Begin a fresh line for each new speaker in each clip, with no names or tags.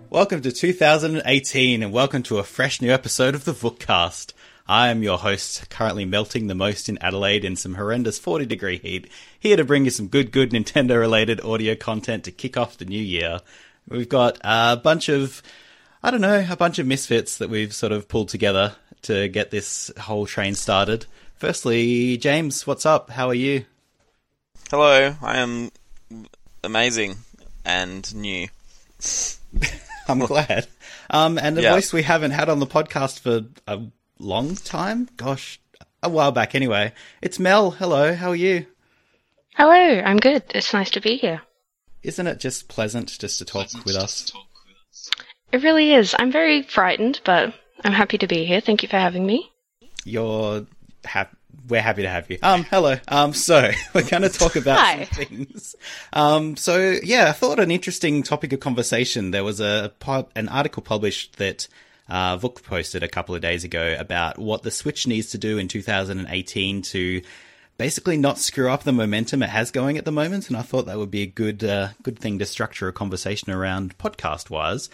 Welcome to 2018 and welcome to a fresh new episode of the Vookcast. I am your host, currently melting the most in Adelaide in some horrendous 40-degree heat, here to bring you some good Nintendo-related audio content to kick off the new year. We've got a bunch of misfits that we've sort of pulled together to get this whole train started. Firstly, James, what's up? How are you?
Hello, I am amazing and new.
I'm glad. And a voice we haven't had on the podcast for a long time? Gosh, a while back anyway. It's Mel. Hello, how are you?
Hello, I'm good. It's nice to be here.
Isn't it just pleasant just to talk with us?
It really is. I'm very frightened, but I'm happy to be here. Thank you for having me.
We're happy to have you. Hello. So we're going to talk about some things. I thought an interesting topic of conversation. There was an article published that Vook posted a couple of days ago about what the Switch needs to do in 2018 to basically not screw up the momentum it has going at the moment. And I thought that would be a good thing to structure a conversation around podcast-wise.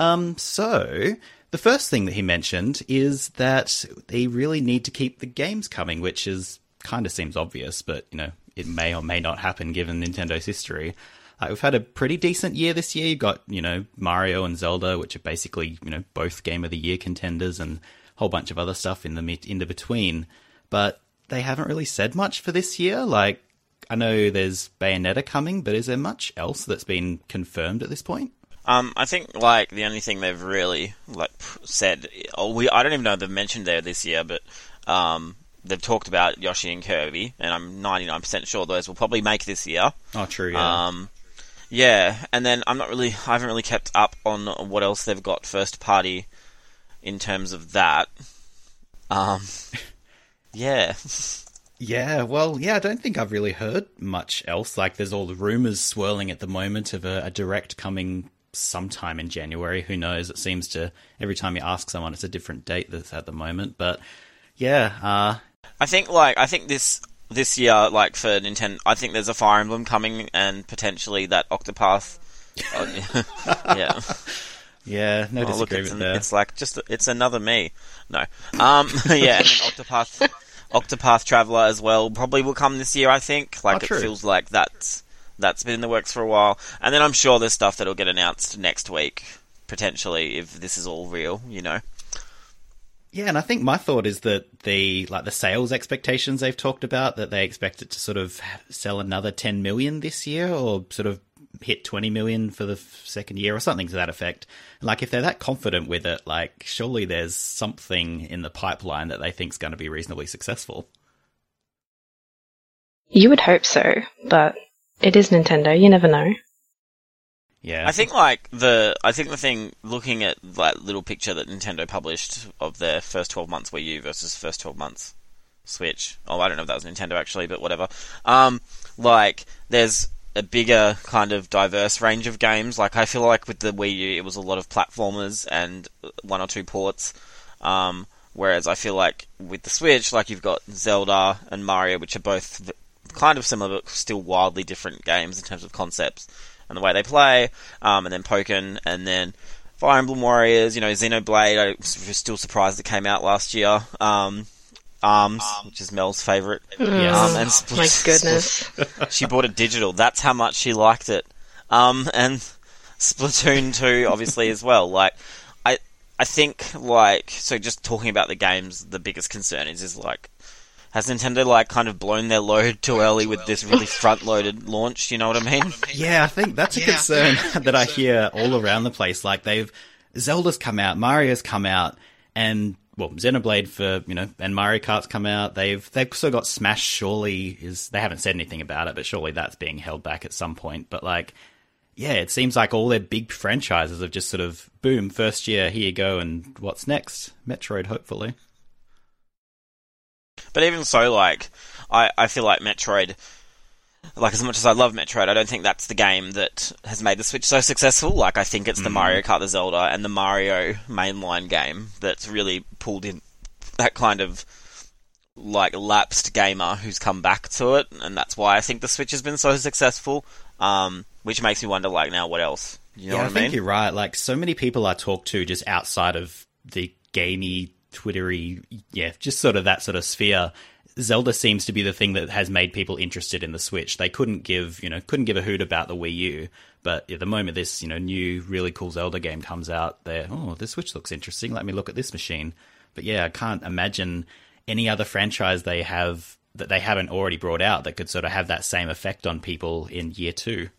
The first thing that he mentioned is that they really need to keep the games coming, which is kind of seems obvious, but, you know, it may or may not happen given Nintendo's history. We've had a pretty decent year this year. You've got, you know, Mario and Zelda, which are basically, you know, both Game of the Year contenders, and a whole bunch of other stuff in between. But they haven't really said much for this year. Like, I know there's Bayonetta coming, but is there much else that's been confirmed at this point?
I think, like, the only thing they've really, like, said... I don't even know if they've mentioned there this year, but they've talked about Yoshi and Kirby, and I'm 99% sure those will probably make this year.
Oh, true, yeah.
Yeah, and then I haven't really kept up on what else they've got first party in terms of that. Yeah.
Yeah, well, I don't think I've really heard much else. Like, there's all the rumours swirling at the moment of a direct coming sometime in January. Who knows? It seems to, every time you ask someone, it's a different date that's at the moment. But yeah,
I think this year, like, for Nintendo, I think there's a Fire Emblem coming, and potentially that Octopath. Yeah.
Yeah, no disagreement there.
It's like it's another me. No. Yeah, and then Octopath Traveler as well probably will come this year, I think. Like, it feels like that's been in the works for a while. And then I'm sure there's stuff that'll get announced next week, potentially, if this is all real, you know.
Yeah, and I think my thought is that the sales expectations they've talked about, that they expect it to sort of sell another 10 million this year, or sort of hit 20 million for the second year, or something to that effect. Like, if they're that confident with it, like, surely there's something in the pipeline that they think is going to be reasonably successful.
You would hope so, but it is Nintendo, you never know.
Yeah.
I think the thing, looking at that little picture that Nintendo published of their first 12 months Wii U versus first 12 months Switch. Oh, I don't know if that was Nintendo actually, but whatever. Like, there's a bigger kind of diverse range of games. Like, I feel like with the Wii U, it was a lot of platformers and one or two ports. Whereas I feel like with the Switch, like, you've got Zelda and Mario, which are both kind of similar, but still wildly different games in terms of concepts and the way they play. And then Pokken, and then Fire Emblem Warriors, you know, Xenoblade. I was still surprised it came out last year. ARMS, which is Mel's favourite.
Yes.
And
my goodness.
She bought it digital. That's how much she liked it. And Splatoon 2, obviously, as well. Like, I think, like, so just talking about the games, the biggest concern is like, has Nintendo, like, kind of blown their load too early with this really front-loaded launch? You know what I mean?
Yeah, I think that's a concern that I hear all around the place. Like, Zelda's come out, Mario's come out, and, well, Xenoblade for, you know, and Mario Kart's come out. They've also got Smash, surely they haven't said anything about it, but surely that's being held back at some point. But, like, yeah, it seems like all their big franchises have just sort of, boom, first year, here you go, and what's next? Metroid, hopefully.
But even so, like, I feel like Metroid, like, as much as I love Metroid, I don't think that's the game that has made the Switch so successful. Like, I think it's the Mario Kart, the Zelda, and the Mario mainline game that's really pulled in that kind of, like, lapsed gamer who's come back to it, and that's why I think the Switch has been so successful, which makes me wonder, like, now what else? You know
Yeah,
what
I
I
think
mean?
you're right. Like, so many people I talk to just outside of the gamey, Twittery, just sort of that sort of sphere. Zelda seems to be the thing that has made people interested in the Switch. They couldn't give a hoot about the Wii U, but at the moment this, new really cool Zelda game comes out, the Switch looks interesting. Let me look at this machine. But yeah, I can't imagine any other franchise they have that they haven't already brought out that could sort of have that same effect on people in year 2.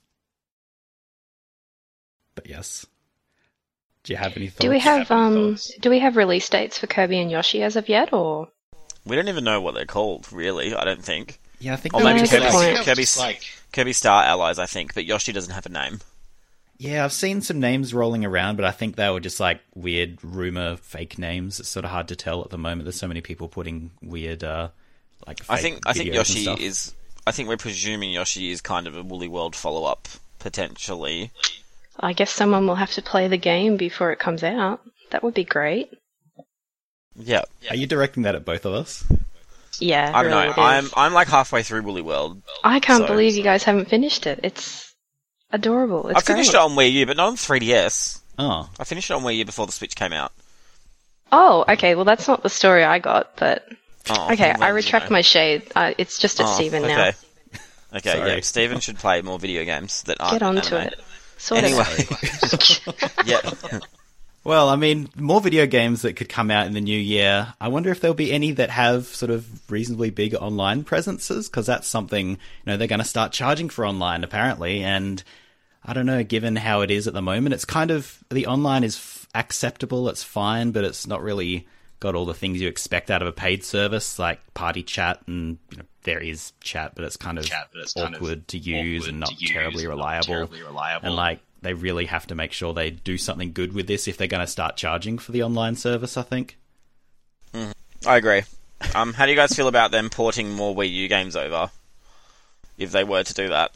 But yes. Do you have any thoughts?
Do we have release dates for Kirby and Yoshi as of yet, or?
We don't even know what they're called, really, I don't think.
Yeah, I think
Or maybe
that's a good point.
Kirby Star Allies, I think, but Yoshi doesn't have a name.
Yeah, I've seen some names rolling around, but I think they were just like weird rumor fake names. It's sort of hard to tell at the moment. There's so many people putting weird fake
I think
videos
Yoshi
and stuff.
is. I think we're presuming Yoshi is kind of a Woolly World follow-up, potentially.
I guess someone will have to play the game before it comes out. That would be great.
Yeah.
Are you directing that at both of us?
Yeah,
I don't
really
know.
it is.
I'm like halfway through Woolly World.
I can't
so-
believe you guys haven't finished it. It's adorable. It's
I finished
great.
it on Wii U, but not on 3DS.
Oh,
I finished it on Wii U before the Switch came out.
Oh, okay. Well, that's not the story I got, but
Oh,
okay.
well,
I retract my shade. It's just at Steven now.
Okay. Okay,
Sorry.
yeah. Steven should play more video games that aren't
Get onto
anime.
it. Sort
Anyway.
of.
Yeah.
well, I mean, more video games that could come out in the new year. I wonder if there'll be any that have sort of reasonably big online presences, because that's something, they're going to start charging for online, apparently, and I don't know, given how it is at the moment, it's kind of, the online is acceptable, it's fine, but it's not really got all the things you expect out of a paid service, like party chat, and there is chat, but it's kind of awkward to use and not terribly reliable. And like, they really have to make sure they do something good with this if they're going to start charging for the online service, I think.
I agree. How do you guys feel about them porting more Wii U games over? If they were to do that.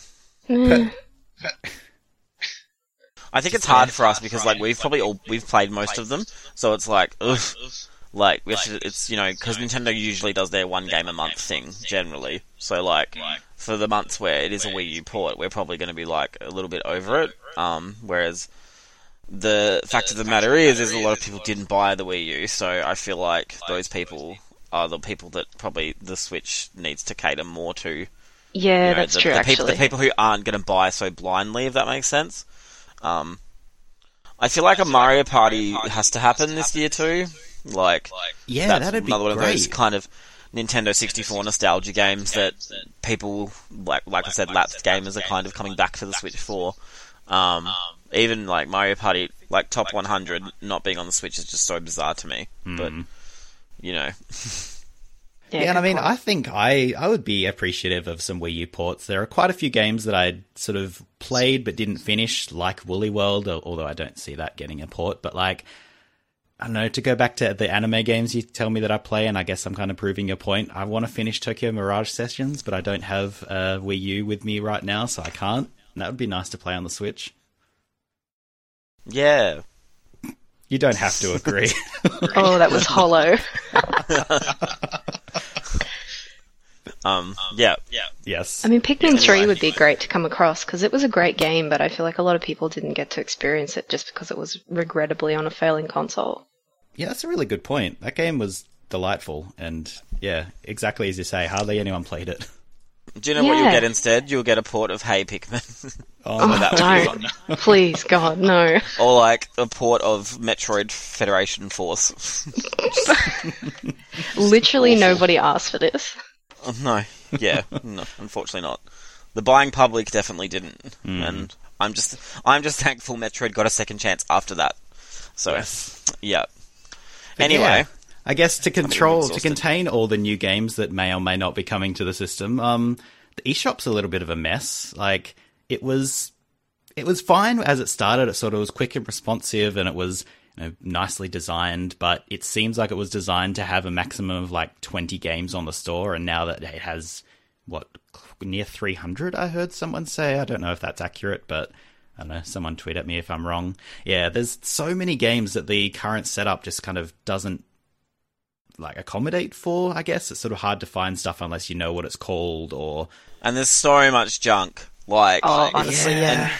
I think it's hard for us because like we've played most of them, so it's like ugh. Like we have to, it's because Nintendo usually does their one game a month thing generally. So like for the months where it is a Wii U port, we're probably going to be like a little bit over it. Whereas the fact of the matter is a lot of people didn't buy the Wii U, so I feel like those people are the people that probably the Switch needs to cater more to.
Yeah, that's true.
The people who aren't going to buy so blindly, if that makes sense. I feel like a Mario Party has to happen this year too. Like,
Yeah,
that's
that'd be
another one of those
great.
kind of Nintendo 64 nostalgia games that people, like I said, lapsed gamers are kind of coming back for the Switch for. Even like Mario Party, like Top 100 not being on the Switch is just so bizarre to me. But,
Yeah, and I mean, I think I would be appreciative of some Wii U ports. There are quite a few games that I sort of played but didn't finish, like Woolly World, although I don't see that getting a port. But like, I don't know, to go back to the anime games you tell me that I play, and I guess I'm kind of proving your point. I want to finish Tokyo Mirage Sessions, but I don't have a Wii U with me right now, so I can't. And that would be nice to play on the Switch.
yeah.
You don't have to agree.
Oh, that was hollow.
Yeah.
Yes.
I mean, Pikmin 3 would be great to come across because it was a great game, but I feel like a lot of people didn't get to experience it just because it was regrettably on a failing console.
Yeah, that's a really good point. That game was delightful, and yeah, exactly as you say, hardly anyone played it.
Do you know what you'll
Yeah.
get instead? You'll get a port of Hey Pikmin.
Oh, no.
that would be
Don't. Please, God, no.
Or like a port of Metroid Federation Force.
Literally nobody asked for this.
Oh, no. Yeah. No, unfortunately not. The buying public definitely didn't. And I'm just thankful Metroid got a second chance after that. So, yeah. Anyway.
Yeah. I guess to
exhausted.
contain all the new games that may or may not be coming to the system, the eShop's a little bit of a mess. Like, it was fine as it started. It sort of was quick and responsive, and it was nicely designed, but it seems like it was designed to have a maximum of like 20 games on the store, and now that it has, near 300, I heard someone say. I don't know if that's accurate, but I don't know, someone tweet at me if I'm wrong. Yeah, there's so many games that the current setup just kind of doesn't like accommodate for, I guess. It's sort of hard to find stuff unless you know what it's called, or
And there's so much junk. Like,
Oh, honestly, yeah.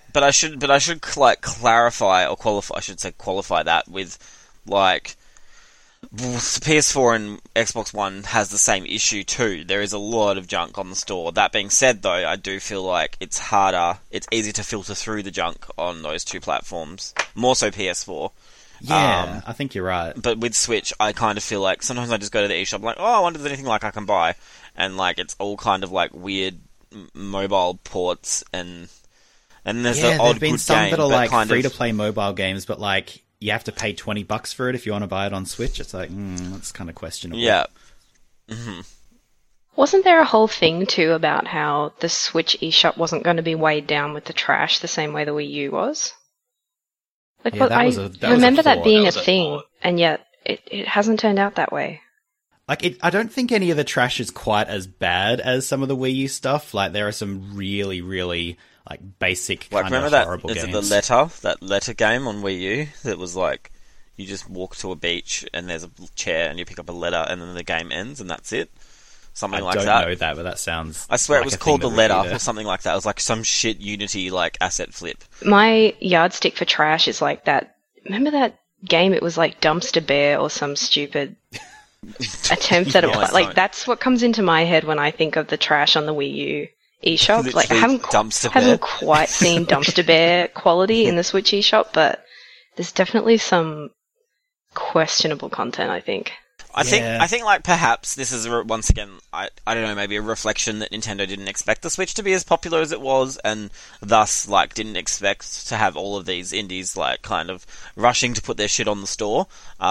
But I should like clarify or qualify. I should say qualify that with like the PS4 and Xbox One has the same issue too. There is a lot of junk on the store. That being said, though, I do feel like it's harder. It's easier to filter through the junk on those two platforms. More so PS4.
Yeah, I think you're right.
But with Switch, I kind of feel like sometimes I just go to the eShop like, oh, I wonder if there's anything like I can buy, and like it's all kind of like weird mobile ports and there's the odd good game. There've been some that are like
free to play mobile games, but like you have to pay $20 for it if you want to buy it on Switch. It's like, that's kind of questionable.
Yeah. Mm-hmm.
Wasn't there a whole thing too about how the Switch eShop wasn't going to be weighed down with the trash the same way the Wii U was? Like,
yeah,
I remember that being a thing, and yet it hasn't turned out that way.
Like, I don't think any of the trash is quite as bad as some of the Wii U stuff. Like, there are some really, really like basic kind of horrible games.
Remember that letter game on Wii U that was like you just walk to a beach and there's a chair and you pick up a letter and then the game ends and that's it. Something like that.
I don't know that, but that sounds.
I swear it was called The Letter or something like that. It was like some shit Unity like asset flip.
My yardstick for trash is like that. Remember that game? It was like Dumpster Bear or some stupid attempt at it. Like that's what comes into my head when I think of the trash on the Wii U eShop.
Literally
like I haven't quite seen Dumpster Bear quality in the Switch eShop, but there's definitely some questionable content, I think.
I think like perhaps this is once again I don't know, maybe a reflection that Nintendo didn't expect the Switch to be as popular as it was, and thus like didn't expect to have all of these indies like kind of rushing to put their shit on the store,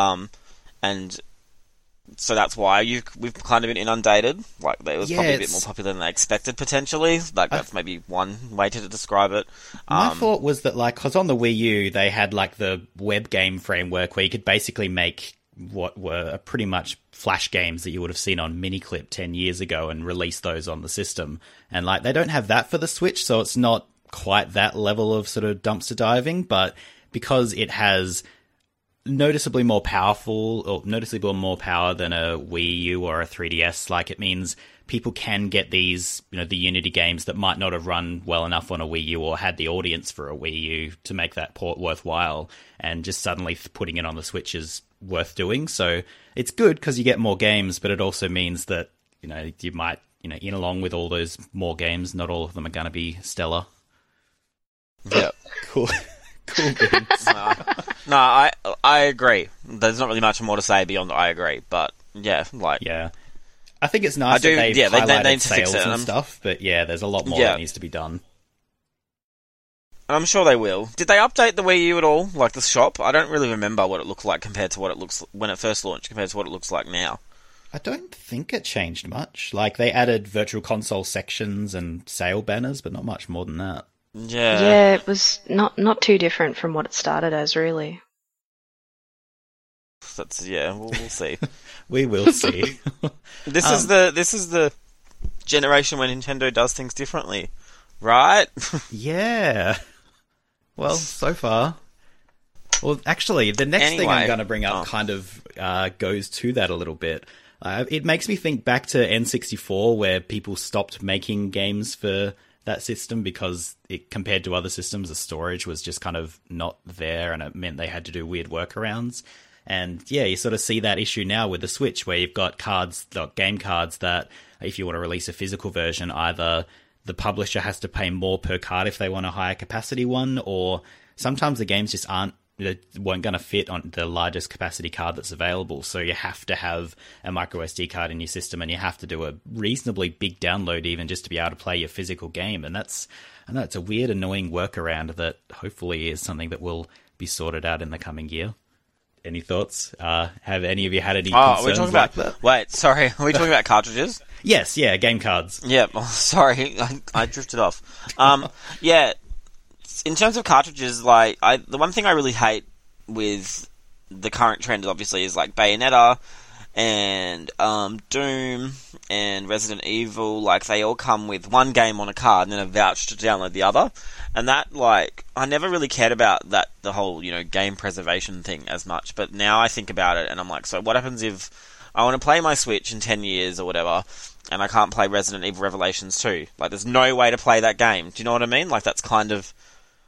and so that's why we've kind of been inundated. Like it was probably a bit more popular than they expected potentially. Like that's maybe one way to describe it.
My thought was that like because on the Wii U they had like the web game framework where you could basically make what were pretty much flash games that you would have seen on Miniclip 10 years ago and release those on the system. And like they don't have that for the Switch, so it's not quite that level of sort of dumpster diving, but because it has noticeably more power than a Wii U or a 3DS, like it means people can get these, the Unity games that might not have run well enough on a Wii U or had the audience for a Wii U to make that port worthwhile, and just suddenly putting it on the Switch is worth doing. So it's good because you get more games, but it also means that you might in along with all those more games, not all of them are going to be stellar.
Yeah.
Cool beans.
No, I agree. There's not really much more to say beyond I agree, but yeah.
I think it's nice that they've highlighted sales and stuff, but yeah, there's a lot more that needs to be done.
I'm sure they will. Did they update the Wii U at all? Like the shop? I don't really remember what it looked like compared to what it looks when it first launched compared to what it looks like now.
I don't think it changed much. Like they added virtual console sections and sale banners, but not much more than that.
Yeah, it was not too different from what it started as, really.
We'll see.
We will see.
This is the generation when Nintendo does things differently, right?
Yeah. Well, so far. Well, actually, the next thing I'm going to bring up kind of goes to that a little bit. It makes me think back to N64, where people stopped making games for that system because compared to other systems, the storage was just kind of not there, and it meant they had to do weird workarounds. And yeah, you sort of see that issue now with the Switch, where you've got game cards that if you want to release a physical version, either the publisher has to pay more per card if they want a higher capacity one, or sometimes the games just weren't going to fit on the largest capacity card that's available. So you have to have a micro SD card in your system, and you have to do a reasonably big download even just to be able to play your physical game. And I know it's a weird, annoying workaround that hopefully is something that will be sorted out in the coming year. Any thoughts? Have any of you had any concerns like that?
Wait, sorry. Are we talking about cartridges?
Yes, yeah, game cards.
Yeah, sorry. I drifted off. Yeah, in terms of cartridges, like the one thing I really hate with the current trend obviously is like Bayonetta and Doom and Resident Evil. Like they all come with one game on a card and then a voucher to download the other. And that, like, I never really cared about that, the whole, game preservation thing as much. But now I think about it and I'm like, so what happens if I want to play my Switch in 10 years or whatever and I can't play Resident Evil Revelations 2? Like, there's no way to play that game. Do you know what I mean? Like, that's kind of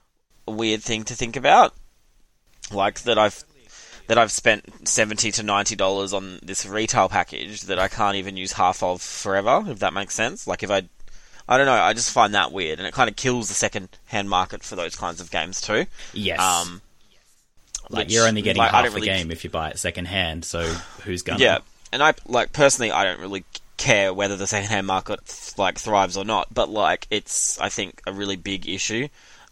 a weird thing to think about. Like, that I've spent $70 to $90 on this retail package that I can't even use half of forever, if that makes sense. Like, if I don't know, I just find that weird, and it kind of kills the second-hand market for those kinds of games too.
Yes. You're only getting half the game if you buy it second-hand, so who's gonna?
Yeah, and personally, I don't really care whether the second-hand market, thrives or not, but, it's, I think, a really big issue.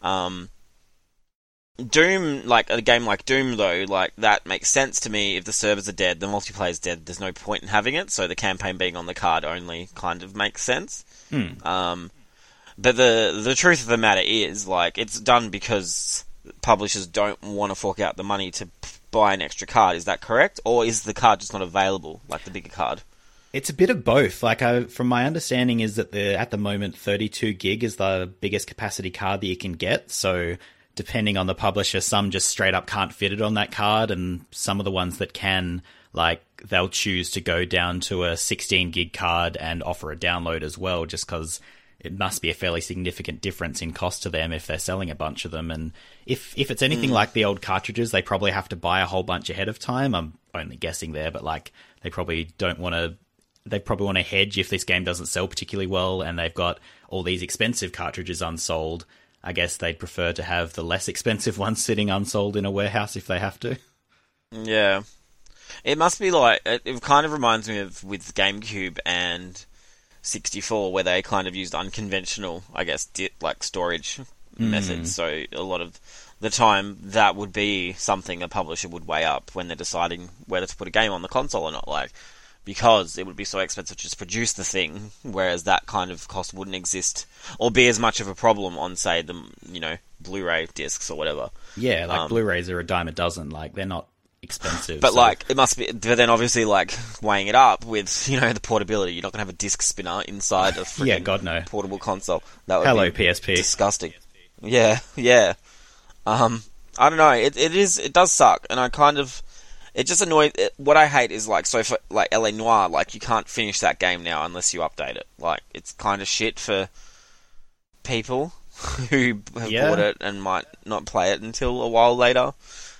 Doom, a game like Doom, though, that makes sense to me. If the servers are dead, the multiplayer's dead, there's no point in having it, so the campaign being on the card only kind of makes sense. But the truth of the matter is, it's done because publishers don't want to fork out the money to buy an extra card. Is that correct? Or is the card just not available, like the bigger card?
It's a bit of both. From my understanding is that at the moment 32 gig is the biggest capacity card that you can get, so depending on the publisher, some just straight up can't fit it on that card, and some of the ones that can, they'll choose to go down to a 16 gig card and offer a download as well, just because it must be a fairly significant difference in cost to them if they're selling a bunch of them. And if it's anything like the old cartridges, they probably have to buy a whole bunch ahead of time. I'm only guessing there, but they probably want to hedge if this game doesn't sell particularly well and they've got all these expensive cartridges unsold. I guess they'd prefer to have the less expensive ones sitting unsold in a warehouse if they have to. Yeah.
It must be it kind of reminds me of with GameCube and 64, where they kind of used unconventional, I guess, storage methods. So a lot of the time, that would be something a publisher would weigh up when they're deciding whether to put a game on the console or not. Because it would be so expensive to just produce the thing, whereas that kind of cost wouldn't exist or be as much of a problem on, say, the Blu-ray discs or whatever.
Yeah, Blu-rays are a dime a dozen. They're not expensive.
But it must be. But then obviously, weighing it up with the portability, you're not gonna have a disc spinner inside a freaking
God no
portable console. That would be
PSP.
Disgusting. Yeah. I don't know. It does suck, and I kind of. It just annoys. What I hate is so for LA Noire, you can't finish that game now unless you update it. It's kind of shit for people who have bought it and might not play it until a while later.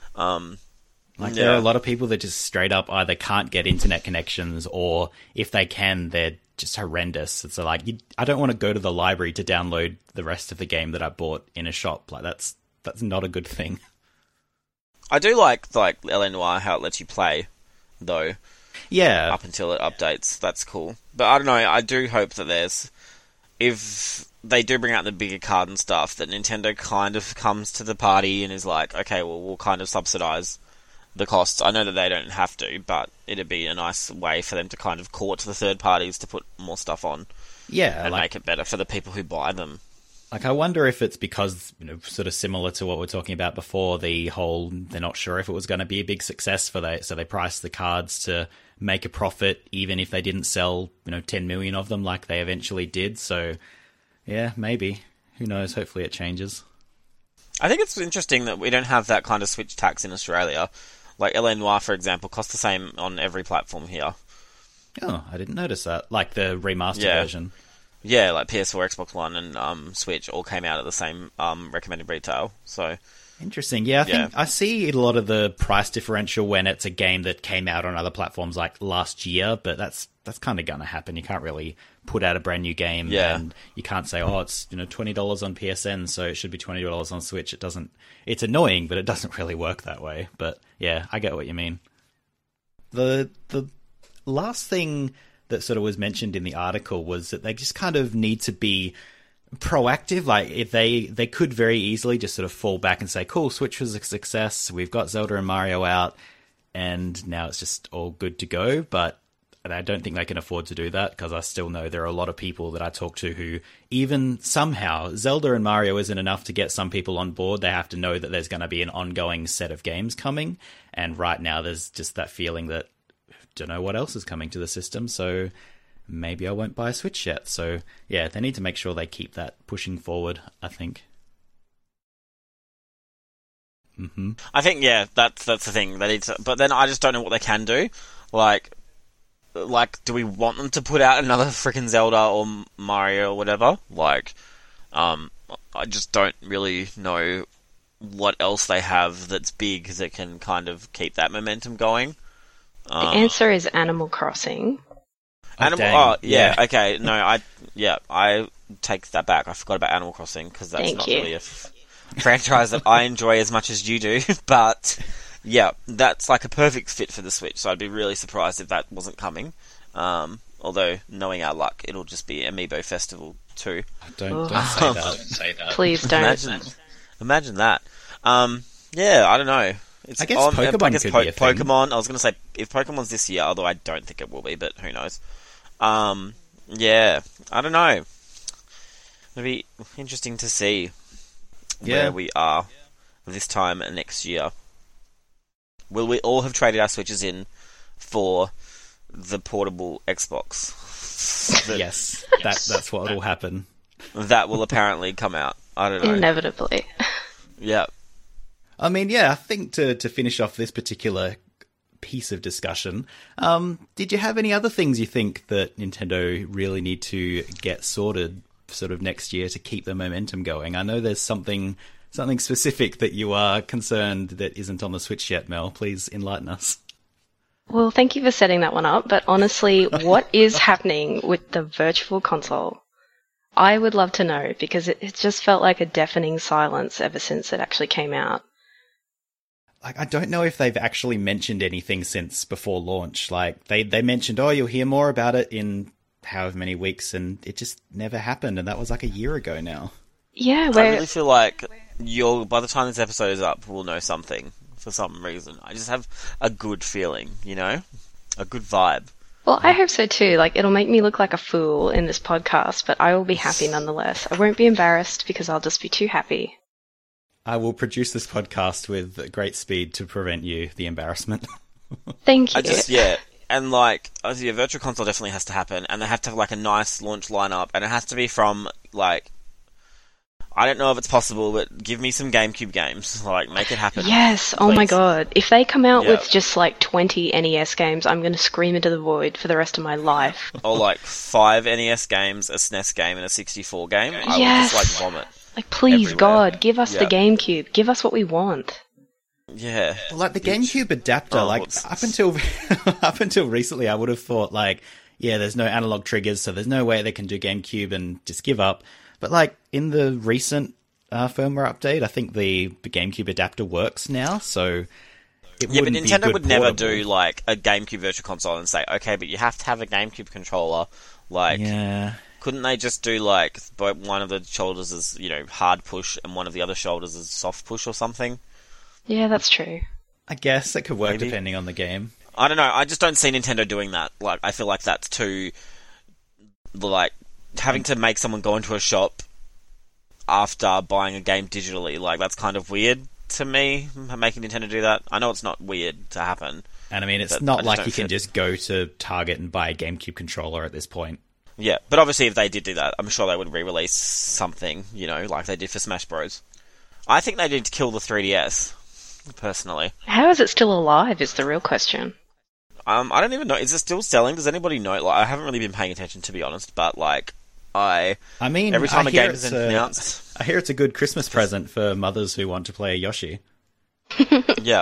There are a lot of people that just straight up either can't get internet connections, or if they can, they're just horrendous. It's I don't want to go to the library to download the rest of the game that I bought in a shop. That's not a good thing.
I do like LA Noire, how it lets you play, though.
Yeah.
Up until it updates. That's cool. But I don't know, I do hope that if they do bring out the bigger card and stuff, that Nintendo kind of comes to the party and is okay, well, we'll kind of subsidize the costs. I know that they don't have to, but it'd be a nice way for them to kind of court the third parties to put more stuff on.
Yeah.
And make it better for the people who buy them.
I wonder if it's because, sort of similar to what we were talking about before, the whole, they're not sure if it was going to be a big success so they priced the cards to make a profit, even if they didn't sell, 10 million of them like they eventually did. So, yeah, maybe. Who knows? Hopefully it changes.
I think it's interesting that we don't have that kind of Switch tax in Australia. LA Noire, for example, costs the same on every platform here.
Oh, I didn't notice that. The remastered version.
Yeah, PS4, Xbox One, and Switch all came out at the same recommended retail. So
interesting. Yeah, I think I see a lot of the price differential when it's a game that came out on other platforms last year, but that's kind of going to happen. You can't really put out a brand new game, and you can't say, it's $20 on PSN, so it should be $20 on Switch. It doesn't. It's annoying, but it doesn't really work that way. But yeah, I get what you mean. The last thing that sort of was mentioned in the article was that they just kind of need to be proactive. If they could very easily just sort of fall back and say, cool, Switch was a success, we've got Zelda and Mario out, and now it's just all good to go. But I don't think they can afford to do that, because I still know there are a lot of people that I talk to who, even somehow, Zelda and Mario isn't enough to get some people on board. They have to know that there's going to be an ongoing set of games coming, and right now there's just that feeling that don't know what else is coming to the system, so maybe I won't buy a Switch yet. So yeah, they need to make sure they keep that pushing forward, I think.
I think that's the thing. They need to, but then I just don't know what they can do. Do we want them to put out another freaking Zelda or Mario or whatever? I just don't really know what else they have that's big that can kind of keep that momentum going.
The answer is Animal Crossing.
Yeah. Okay. No, I take that back. I forgot about Animal Crossing because that's not really a franchise that I enjoy as much as you do. But yeah, that's like a perfect fit for the Switch. So I'd be really surprised if that wasn't coming. Although, knowing our luck, it'll just be Amiibo Festival 2.
Don't say that.
Please don't.
Imagine that. Yeah, I don't know.
I guess Pokemon could be a thing.
Pokemon, I was going to say, if Pokemon's this year, although I don't think it will be, but who knows. Yeah, I don't know. It'll be interesting to see where we are this time next year. Will we all have traded our Switches in for the portable Xbox?
Yes, that's what will happen.
That will apparently come out. I don't know.
Inevitably.
Yeah.
I mean, yeah, I think to finish off this particular piece of discussion, did you have any other things you think that Nintendo really need to get sorted sort of next year to keep the momentum going? I know there's something specific that you are concerned that isn't on the Switch yet, Mel. Please enlighten us.
Well, thank you for setting that one up, but honestly, what is happening with the Virtual Console? I would love to know, because it just felt like a deafening silence ever since it actually came out.
Like, I don't know if they've actually mentioned anything since before launch. Like, they mentioned, you'll hear more about it in however many weeks, and it just never happened, and that was like a year ago now.
Yeah,
I really feel like by the time this episode is up, we'll know something for some reason. I just have a good feeling, a good vibe.
Well, I hope so too. Like, it'll make me look like a fool in this podcast, but I will be happy nonetheless. I won't be embarrassed because I'll just be too happy.
I will produce this podcast with great speed to prevent the embarrassment.
Thank you.
And like, the Virtual Console definitely has to happen, and they have to have like a nice launch lineup, and it has to be from like, I don't know if it's possible, but give me some GameCube games. Like, make it happen.
Yes. Oh my god. If they come out with just like 20 NES games, I'm going to scream into the void for the rest of my life.
Or like 5 NES games, a SNES game, and a 64 game. I would just like vomit.
Like, please,
everywhere.
God, give us the GameCube. Give us what we want.
Yeah.
Well, like the GameCube adapter, up until recently, I would have thought like, there's no analog triggers, so there's no way they can do GameCube and just give up. But like in the recent firmware update, I think the GameCube adapter works now, so it wouldn't be
Nintendo would never
portable.
do like a GameCube Virtual Console and say, okay, but you have to have a GameCube controller. Like, couldn't they just do like one of the shoulders is hard push and one of the other shoulders is soft push or something?
Yeah, that's true.
I guess it could work depending on the game.
I don't know. I just don't see Nintendo doing that. Like, I feel like that's too like having to make someone go into a shop after buying a game digitally. Like, that's kind of weird to me, making Nintendo do that. I know it's not weird to happen.
And I mean, it's not like you can just go to Target and buy a GameCube controller at this point.
Yeah, but obviously if they did do that, I'm sure they would re-release something, like they did for Smash Bros. I think they need to kill the 3DS, personally.
How is it still alive is the real question.
I don't even know. Is it still selling? Does anybody know? Like, I haven't really been paying attention, to be honest, but like, I mean, every time a game is announced...
I hear it's a good Christmas present for mothers who want to play Yoshi.
Yeah.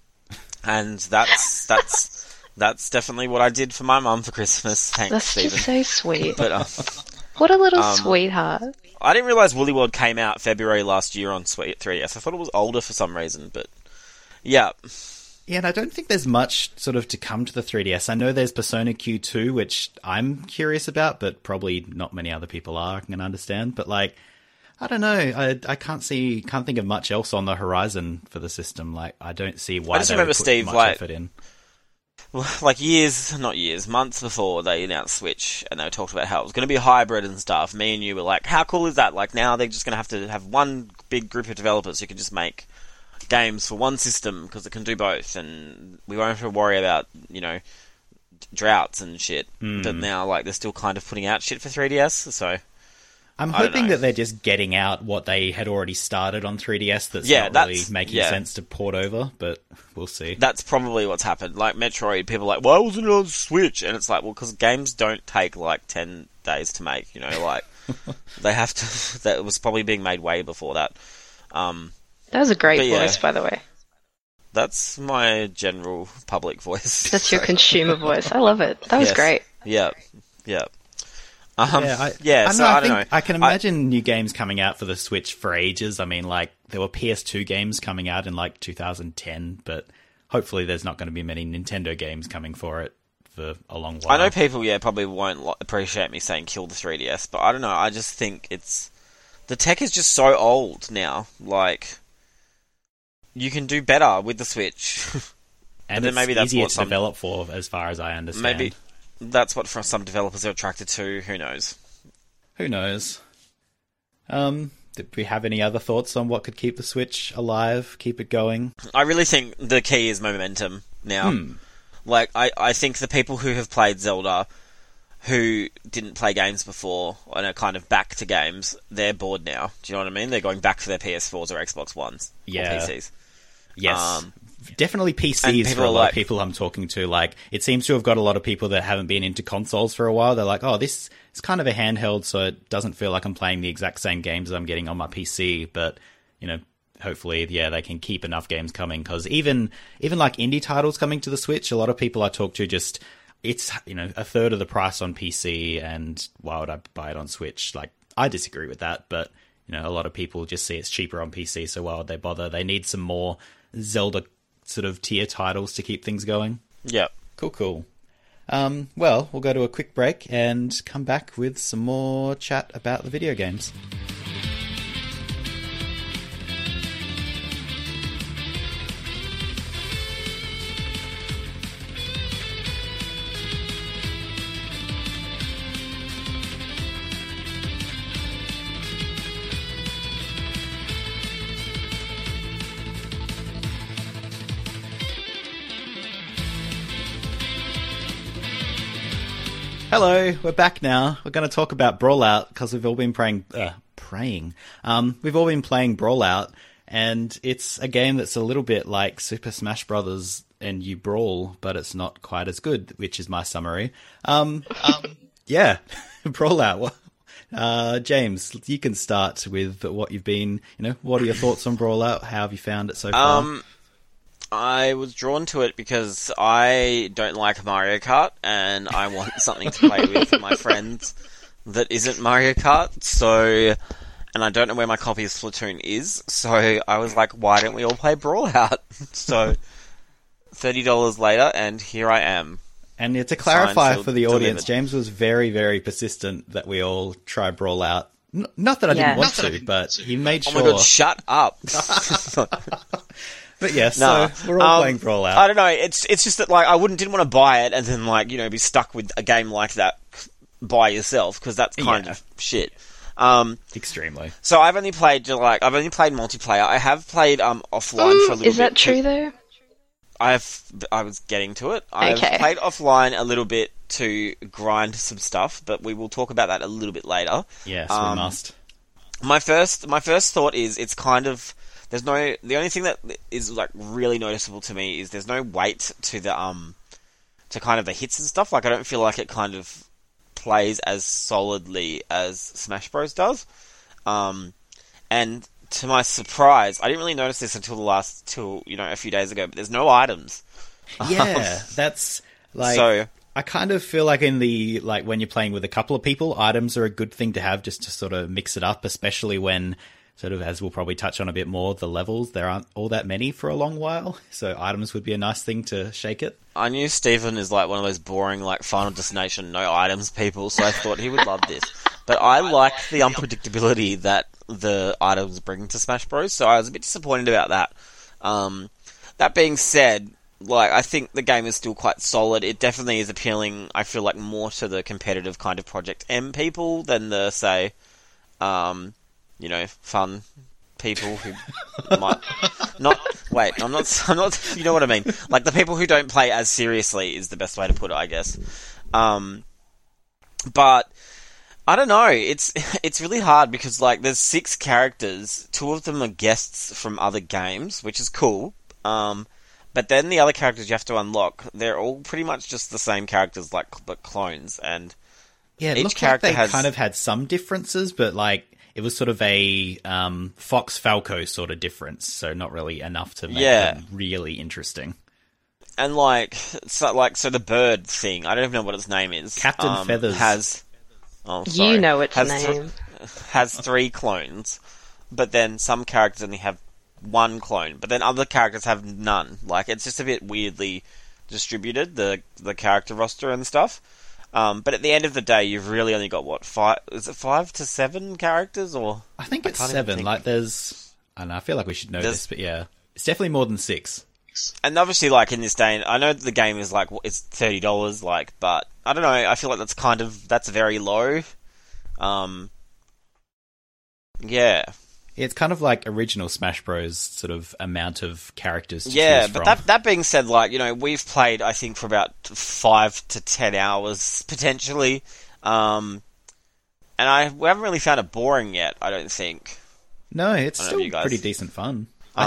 And that's definitely what I did for my mum for Christmas. Thanks,
That's
Stephen.
just so sweet.
But,
what a little sweetheart.
I didn't realise Woolly World came out February last year on 3DS. I thought it was older for some reason, but yeah.
Yeah, and I don't think there's much sort of to come to the 3DS. I know there's Persona Q2, which I'm curious about, but probably not many other people are, can understand. But like, I don't know. I can't think of much else on the horizon for the system. Like, I don't see why they would put
Steve,
much
like,
effort in.
Like months before they announced Switch, and they talked about how it was going to be hybrid and stuff. Me and you were like, how cool is that? Like, now they're just going to have one big group of developers who can just make games for one system because it can do both, and we won't have to worry about, droughts and shit. But now, like, they're still kind of putting out shit for 3DS, so...
I'm hoping that they're just getting out what they had already started on 3DS that's not really making sense to port over, but we'll see.
That's probably what's happened. Like, Metroid, people are like, why wasn't it on Switch? And it's like, well, because games don't take, like, 10 days to make, like, they have to... That was probably being made way before that.
That was a great
But yeah.
voice, by the way.
That's my general public voice.
That's your consumer voice. I love it. That was great.
Yeah.
I don't know. I can imagine new games coming out for the Switch for ages. I mean, like, there were PS2 games coming out in, like, 2010, but hopefully there's not going to be many Nintendo games coming for it for a long while.
I know people, probably won't appreciate me saying kill the 3DS, but I don't know. I just think the tech is just so old now. Like, you can do better with the Switch.
And it's maybe that's easier to develop for, as far as I understand.
Maybe that's what some developers are attracted to. Who knows? Did we have any other thoughts on what could keep the Switch alive, keep it going? I really think the key is momentum now. Like, I think the people who have played Zelda, who didn't play games before and are kind of back to games, they're bored now. Do you know what I mean? They're going back to their PS4s or Xbox Ones or PCs. Yes.
Definitely PCs for a lot of people I'm talking to. Like, it seems to have got a lot of people that haven't been into consoles for a while. They're like, oh, this is kind of a handheld, so it doesn't feel like I'm playing the exact same games that I'm getting on my PC. But, hopefully, they can keep enough games coming. Because even like indie titles coming to the Switch, a lot of people I talk to just, it's, a third of the price on PC, and why would I buy it on Switch? Like, I disagree with that, but, a lot of people just see it's cheaper on PC, so why would they bother? They need some more Zelda sort of tier titles to keep things going.
Yeah.
Cool. Well, we'll go to a quick break and come back with some more chat about the video games. Hello, we're back now. We're going to talk about Brawlout because we've all been we've all been playing Brawlout, and it's a game that's a little bit like Super Smash Brothers and you brawl, but it's not quite as good, which is my summary. Yeah, Brawlout. James, you can start with what you've been, what are your thoughts on Brawlout? How have you found it so far?
I was drawn to it because I don't like Mario Kart, and I want something to play with my friends that isn't Mario Kart, and I don't know where my copy of Splatoon is, so I was like, why don't we all play Brawlout? So, $30 later, and here I am.
And to clarify for the audience, James was very, very persistent that we all try Brawlout. Not that I didn't want to, but he made sure...
Oh my god, shut up!
But yes, so we're all playing Brawlout.
I don't know. It's just that I didn't want to buy it and then be stuck with a game like that by yourself, because that's kind of shit.
Extremely.
So I've only played multiplayer. I have played offline for a little bit.
Is that true though?
I was getting to it. I've played offline a little bit to grind some stuff, but we will talk about that a little bit later.
Yes, we must.
My first thought is it's kind of. The only thing that is really noticeable to me is there's no weight to the to kind of the hits and stuff. I don't feel like it kind of plays as solidly as Smash Bros does. And to my surprise, I didn't really notice this until a few days ago, but there's no items.
Yeah, that's I kind of feel like when you're playing with a couple of people, items are a good thing to have just to sort of mix it up, especially when sort of, as we'll probably touch on a bit more, the levels, there aren't all that many for a long while, so items would be a nice thing to shake it.
I knew Stephen is one of those boring, Final Destination, no items people, so I thought he would love this. But I like the unpredictability that the items bring to Smash Bros, so I was a bit disappointed about that. That being said, I think the game is still quite solid. It definitely is appealing, I feel more to the competitive kind of Project M people than the, say, fun people who might not. Wait, I'm not. You know what I mean? The people who don't play as seriously is the best way to put it, I guess. But I don't know. It's really hard because there's 6 characters. 2 of them are guests from other games, which is cool. But then the other characters you have to unlock, they're all pretty much just the same characters, but clones. And
yeah, it looks like they kind of had some differences, but it was sort of a Fox Falco sort of difference, so not really enough to make them really interesting.
And so the bird thing, I don't even know what its name is.
Captain Feathers
has.
You know its name.
Has 3 clones, but then some characters only have 1 clone, but then other characters have none. Like, it's just a bit weirdly distributed, the character roster and stuff. But at the end of the day, you've really only got, 5 to 7 characters, or?
I think it's 7. Like, there's... I don't know, I feel like we should know this, but yeah. It's definitely more than 6.
And obviously, like, in this day, I know the game is, like, it's $30, like, but, I don't know, I feel like that's very low. Yeah.
It's kind of like original Smash Bros. Sort of amount of characters to
choose
from.
But that being said, like, we've played, I think, for about 5 to 10 hours, potentially. And we haven't really found it boring yet, I don't think.
No, it's still pretty decent fun.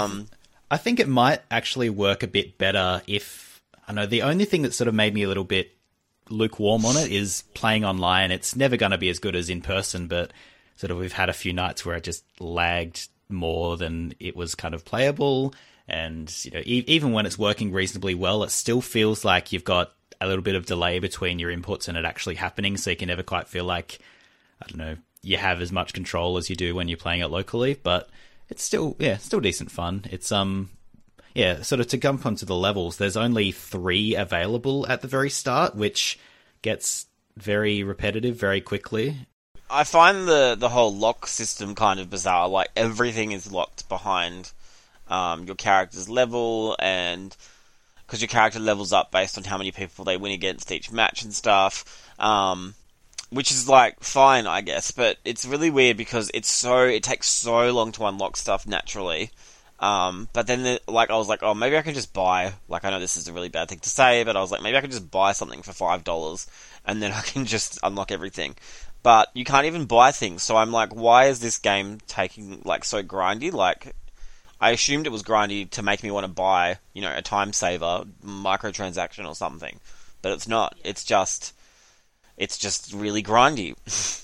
I think it might actually work a bit better if... I know, the only thing that sort of made me a little bit lukewarm on it is playing online. It's never going to be as good as in person, but sort of we've had a few nights where it just lagged more than it was kind of playable. And, even when it's working reasonably well, it still feels like you've got a little bit of delay between your inputs and it actually happening, so you can never quite feel like, I don't know, you have as much control as you do when you're playing it locally, but it's still decent fun. It's, sort of to jump onto the levels, there's only 3 available at the very start, which gets very repetitive very quickly.
I find the whole lock system kind of bizarre. Like, everything is locked behind your character's level, and because your character levels up based on how many people they win against each match and stuff, which is, like, fine, I guess, but it's really weird because it takes so long to unlock stuff naturally. But then, I was like, oh, maybe I can just buy, like, I know this is a really bad thing to say, but I was like, maybe I can just buy something for $5, and then I can just unlock everything. But you can't even buy things, so I'm like, why is this game taking, like, so grindy? Like, I assumed it was grindy to make me want to buy, a time saver, microtransaction or something. But it's not. It's just really grindy.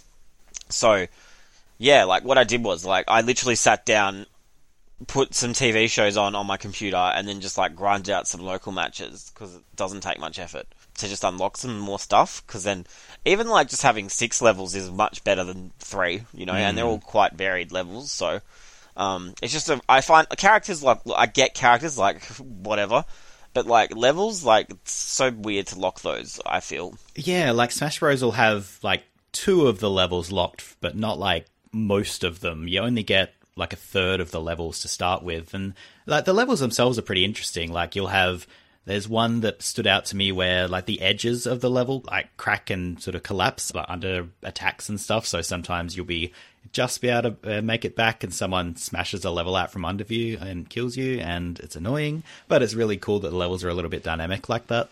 So, yeah, like, what I did was, like, I literally sat down, put some TV shows on my computer, and then just, like, grind out some local matches, because it doesn't take much effort to just unlock some more stuff, because then, even, like, just having 6 levels is much better than 3, and they're all quite varied levels, so, it's just, I find characters, like, I get characters, like, whatever, but, like, levels, like, it's so weird to lock those, I feel.
Yeah, like, Smash Bros. Will have, like, 2 of the levels locked, but not, like, most of them. You only get, like, a third of the levels to start with, and, like, the levels themselves are pretty interesting. Like, there's one that stood out to me where, like, the edges of the level, like, crack and sort of collapse, like, under attacks and stuff, so sometimes you'll be able to make it back and someone smashes a level out from under you and kills you, and it's annoying, but it's really cool that the levels are a little bit dynamic like that.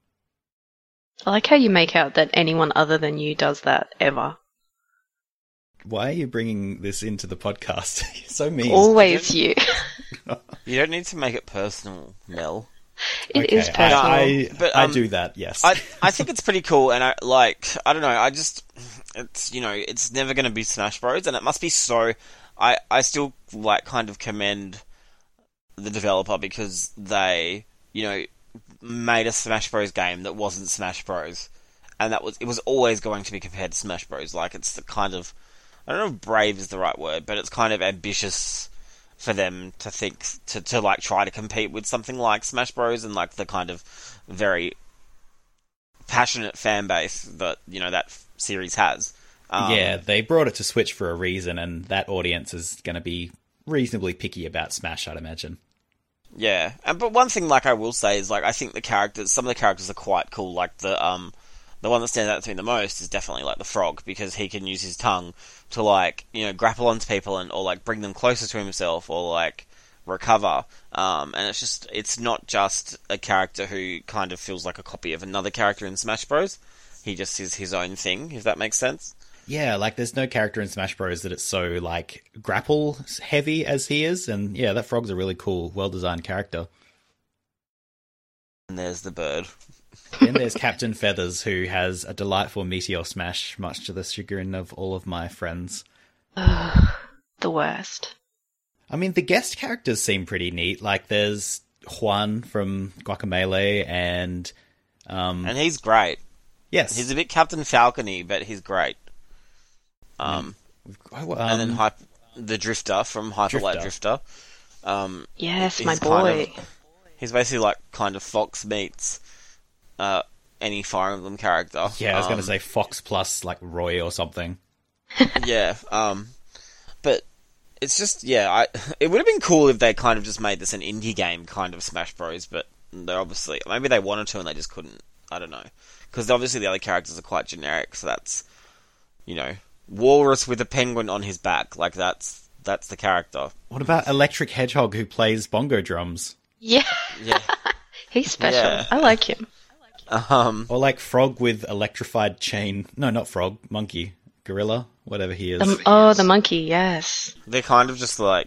I like how you make out that anyone other than you does that ever.
Why are you bringing this into the podcast? You're so mean.
Always you.
You don't need to make it personal, Mel.
It is personal.
I do that, yes.
I think it's pretty cool, and I don't know, it's never going to be Smash Bros, and it must be so... I still, like, kind of commend the developer because they, made a Smash Bros game that wasn't Smash Bros, and it was always going to be compared to Smash Bros. Like, it's the kind of... I don't know if brave is the right word, but it's kind of ambitious for them to think, to like, try to compete with something like Smash Bros. And, like, the kind of very passionate fan base that, that series has.
Yeah, they brought it to Switch for a reason, and that audience is going to be reasonably picky about Smash, I'd imagine.
Yeah, but one thing, like, I will say is, like, I think some of the characters are quite cool. Like, the one that stands out to me the most is definitely, like, the frog, because he can use his tongue to, like, grapple onto people or, like, bring them closer to himself or, like, recover. And it's not just a character who kind of feels like a copy of another character in Smash Bros. He just is his own thing, if that makes sense.
Yeah, like, there's no character in Smash Bros. That it's so, like, grapple heavy as he is, and yeah, that frog's a really cool, well-designed character.
And there's the bird.
Then there's Captain Feathers, who has a delightful meteor smash, much to the chagrin of all of my friends.
Ugh, the worst.
I mean, the guest characters seem pretty neat. Like, there's Juan from Guacamelee and...
and he's great.
Yes.
He's a bit Captain Falcon-y, but he's great. And then the Drifter from Hyper Light Drifter.
Yes, my boy.
He's basically like kind of Fox meets any Fire Emblem character.
Yeah, I was going to say Fox plus like Roy or something.
Yeah, but it's just, yeah, it would have been cool if they kind of just made this an indie game kind of Smash Bros, but they're obviously, maybe they wanted to and they just couldn't, I don't know. Because obviously the other characters are quite generic, so that's, you know, Walrus with a penguin on his back, like that's the character.
What about Electric Hedgehog who plays bongo drums?
Yeah.
Yeah.
He's special.
Yeah.
I like him.
Or like Frog with electrified chain. No, not Frog. Monkey. Gorilla. Whatever he is.
The monkey, yes.
They're kind of just like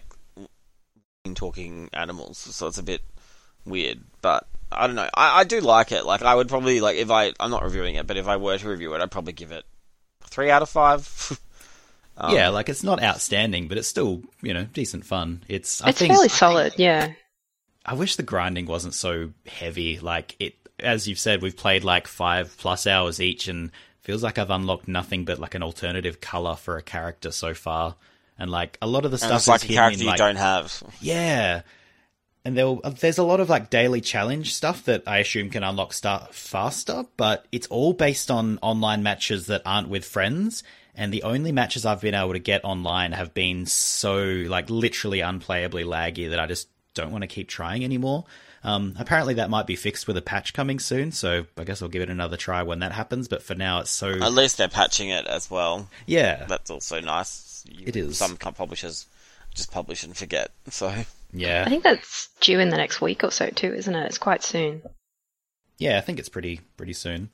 talking animals, so it's a bit weird, but I don't know. I do like it. Like, I would probably, like, I'm not reviewing it, but if I were to review it, I'd probably give it 3 out of 5.
Yeah, like, it's not outstanding, but it's still, you know, decent fun. It's
fairly solid, yeah.
I wish the grinding wasn't so heavy. Like, as you've said, we've played like 5+ hours each, and feels like I've unlocked nothing but like an alternative color for a character so far. And like a lot of the stuff is
like a
hidden
character
in, like,
you don't have.
Yeah. And there's a lot of like daily challenge stuff that I assume can unlock stuff faster, but it's all based on online matches that aren't with friends. And the only matches I've been able to get online have been so like literally unplayably laggy that I just don't want to keep trying anymore. Apparently that might be fixed with a patch coming soon, so I guess I'll give it another try when that happens, but for now it's so...
At least they're patching it as well.
Yeah.
That's also nice.
It is.
Some publishers just publish and forget, so...
Yeah.
I think that's due in the next week or so too, isn't it? It's quite soon.
Yeah, I think it's pretty soon.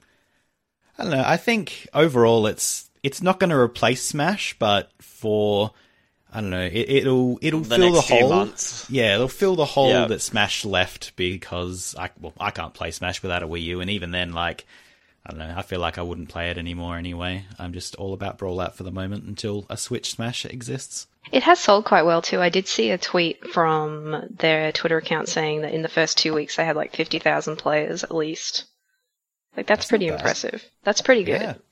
I don't know, I think overall it's not going to replace Smash, but for... I don't know. It'll fill the hole.
Months.
Yeah, it'll fill the hole that Smash left because I can't play Smash without a Wii U, and even then, like, I don't know. I feel like I wouldn't play it anymore anyway. I'm just all about Brawl Out for the moment until a Switch Smash exists.
It has sold quite well too. I did see a tweet from their Twitter account saying that in the first 2 weeks they had like 50,000 players at least. Like that's pretty impressive. That's pretty good.
Yeah.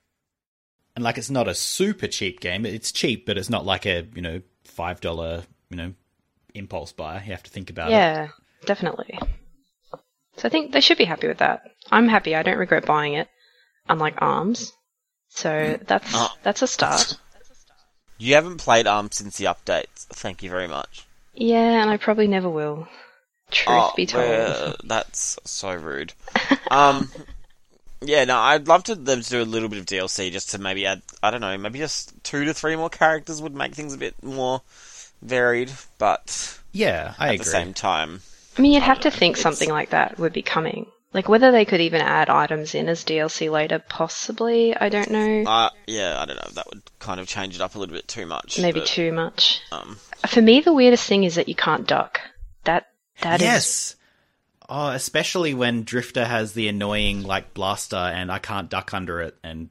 And like, it's not a super cheap game. It's cheap, but it's not like a, you know, $5, you know, impulse buy. You have to think about it.
Yeah, definitely. So I think they should be happy with that. I'm happy. I don't regret buying it, unlike ARMS. So that's a start.
You haven't played ARMS since the updates. Thank you very much.
Yeah, and I probably never will. Truth be told.
That's so rude. Yeah, no, I'd love them to do a little bit of DLC just to maybe add, I don't know, maybe just 2 to 3 more characters would make things a bit more varied, but...
Yeah, I agree.
At the same time...
I mean, you'd have to think something like that would be coming. Like, whether they could even add items in as DLC later, possibly, I don't know.
Yeah, I don't know, that would kind of change it up a little bit too much.
Maybe too much. For me, the weirdest thing is that you can't duck. That
yes! Oh, especially when Drifter has the annoying, like, blaster and I can't duck under it and...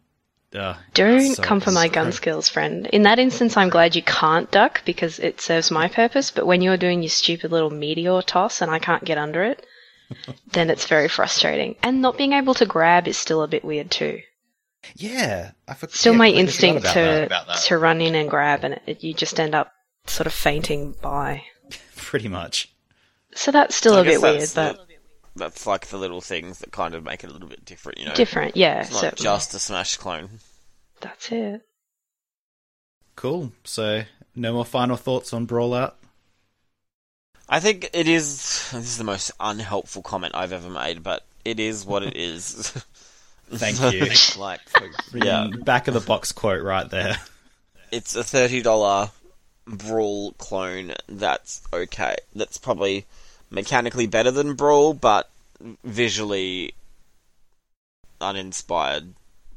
Don't come for my gun skills, friend. In that instance, I'm glad you can't duck because it serves my purpose, but when you're doing your stupid little meteor toss and I can't get under it, then it's very frustrating. And not being able to grab is still a bit weird too.
Yeah.
Still my instinct to run in and grab, and you just end up sort of fainting by.
Pretty much.
So that's still a bit weird, but...
That's like the little things that kind of make it a little bit different, you know?
Different, yeah.
It's not just a Smash clone.
That's it.
Cool. So, no more final thoughts on Brawl Out?
I think this is the most unhelpful comment I've ever made, but it is what it is.
Thank you. Back of the box quote right there.
It's a $30 Brawl clone that's okay. That's probably mechanically better than Brawl, but visually uninspired.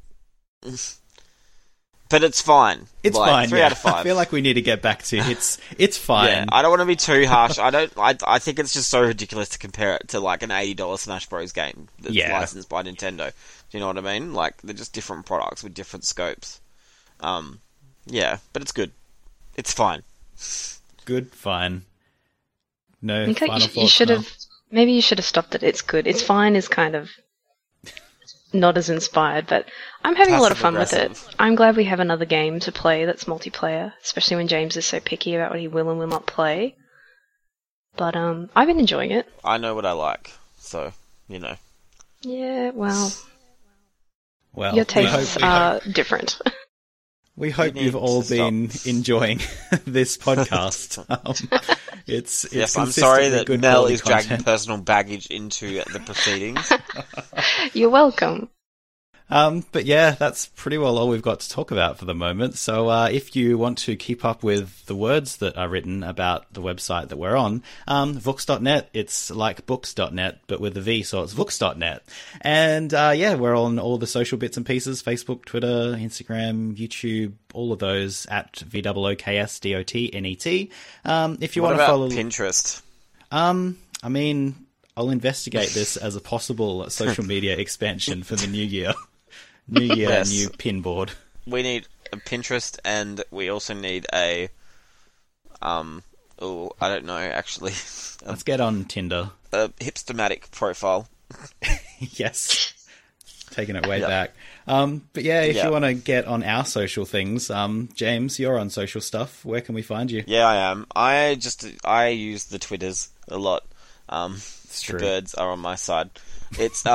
But it's fine.
It's fine. 3 out of 5. I feel like we need to get back to it's fine.
Yeah, I don't want to be too harsh. I think it's just so ridiculous to compare it to like an $80 Smash Bros game that's licensed by Nintendo. Do you know what I mean? Like, they're just different products with different scopes. Yeah, but it's good. It's fine.
Good, fine. No
I think
final
you
thoughts
should
now?
have. Maybe you should have stopped it. It's good. It's fine is kind of not as inspired, but I'm having a lot of fun with it.
Passive-aggressive.
I'm glad we have another game to play that's multiplayer, especially when James is so picky about what he will and will not play. But I've been enjoying it.
I know what I like, so, you know.
Yeah, well,
Well,
your tastes are different.
we hope
need
you've all
to stop.
been enjoying this podcast. It's
Yes, I'm sorry
consistently
that
good
Mel
quality
is dragging
content.
personal baggage into the proceedings.
You're welcome.
But yeah, that's pretty well all we've got to talk about for the moment. So if you want to keep up with the words that are written about the website that we're on, Vooks.net, it's like books.net, but with a V, so it's Vooks.net. And yeah, we're on all the social bits and pieces, Facebook, Twitter, Instagram, YouTube, all of those at VOOKSDOTNET. If you
What
want to
about
follow...
Pinterest?
I mean, I'll investigate this as a possible social media expansion for the new year. New year,
Yes.
new pin board.
We need a Pinterest, and we also need a, I don't know, actually,
Let's get on Tinder.
a hipstermatic profile.
Yes. Taking it way
Yep.
back. But yeah, if
Yep.
you want to get on our social things, James, you're on social stuff. Where can we find you?
Yeah, I am. I use the Twitters a lot.
It's
The
true.
birds are on my side. It's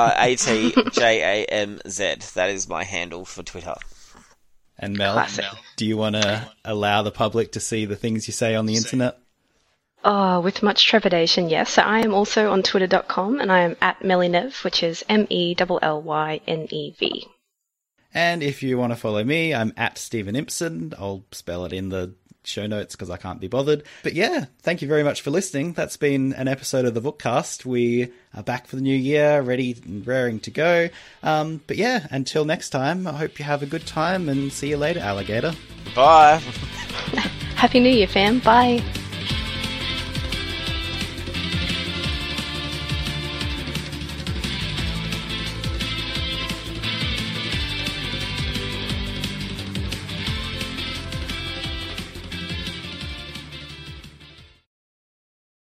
ATJAMZ. That is my handle for Twitter.
And Mel,
Classic.
do you want to allow the public to see the things you say on the internet?
Oh, with much trepidation, yes. So I am also on twitter.com and I am at Mellynev, which is MELLYNEV.
And if you want to follow me, I'm at Stephen Impson. I'll spell it in the show notes because I can't be bothered. But yeah, thank you very much for listening. That's been an episode of the Bookcast. We are back for the new year, ready and raring to go. But yeah, until next time, I hope you have a good time and see you later, alligator.
Bye.
Happy New Year, fam. Bye.